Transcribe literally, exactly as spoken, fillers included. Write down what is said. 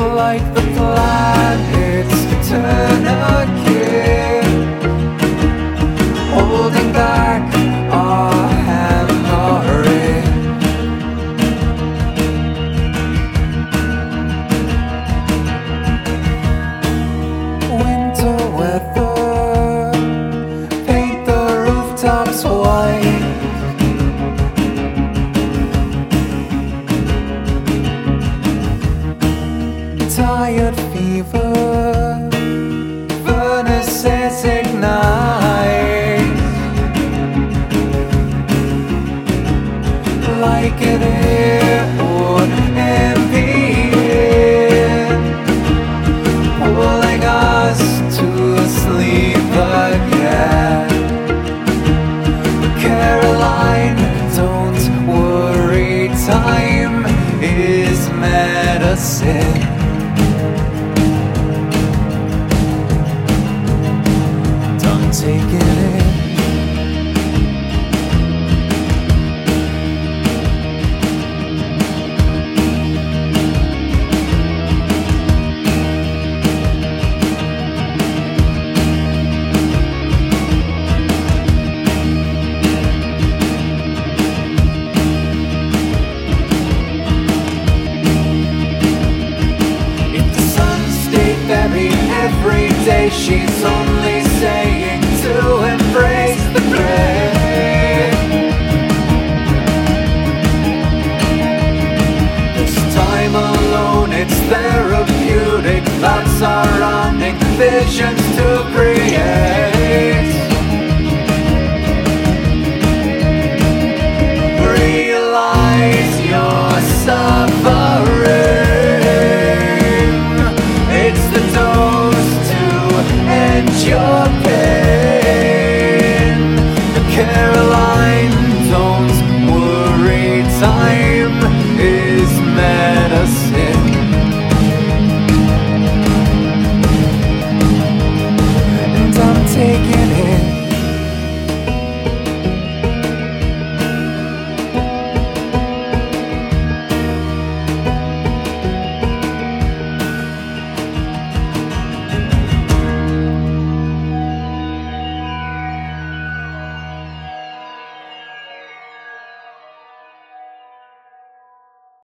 like the planets turn again, holding back our hammering. Winter weather, paint the rooftops white. Tired fever, furnaces ignite, like an airport emptying, pulling us to sleep again. Caroline, don't worry, time is medicine. Taking it. If the sun stayed buried every day, she's only saying to embrace the gray. This time alone, it's therapeutic. Thoughts are running, visions to create.